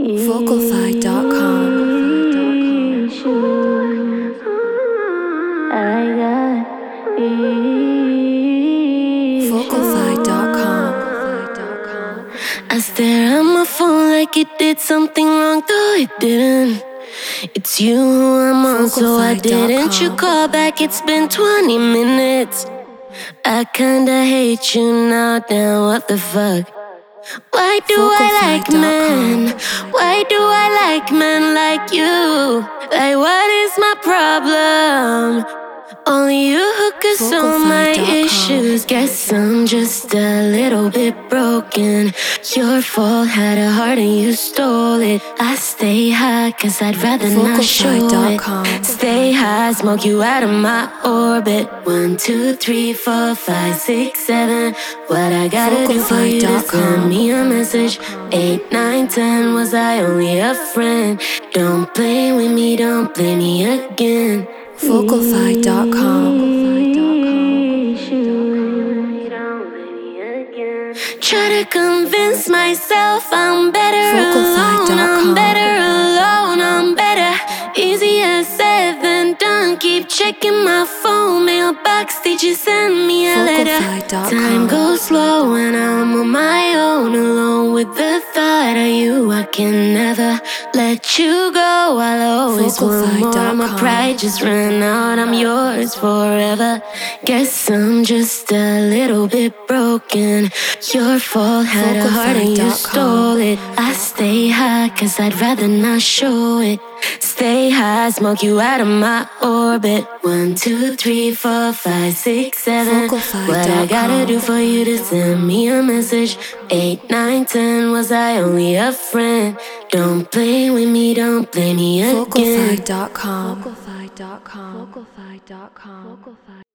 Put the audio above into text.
Vocalfy.com. Vocalfy.com. I stare at my phone like it did something wrong, though it didn't. It's you who I'm on, so I didn't. You call back, it's been 20 minutes. I kinda hate you now, damn, what the fuck? Why do I like men? Why do I like men like you? Like, what is my problem? Only you who could solve my issues. Guess I'm just a little bit broken. Your fault, had a heart and you stole it. I stay high cause I'd rather not show it. Stay high, smoke you out of my orbit. 1, 2, 3, 4, 5, 6, 7. What I gotta do for you to send me a message? 8, 9, 10. Was I only a friend? Don't play with me, don't play me again. Vocalfy.com. Try to convince myself I'm better alone, I'm better alone, I'm better. Easier said than done. Keep checking my phone, mailbox. Did you send me a letter? Time goes slow when I'm on my own, alone with the thought of you. I can never let you go. I'll always want more. My pride just ran out. I'm yours forever. Guess I'm just a little bit broken. Your fault, had a heart and you stole it. I stay high cause I'd rather not show it. Stay high, smoke you out of my orbit. 1, 2, 3, 4, 5, 6, 7. What I gotta do for you to send me a message? 8, 9, 10. Was I only a friend? Don't play with me, don't play me again. Vocalfy.com.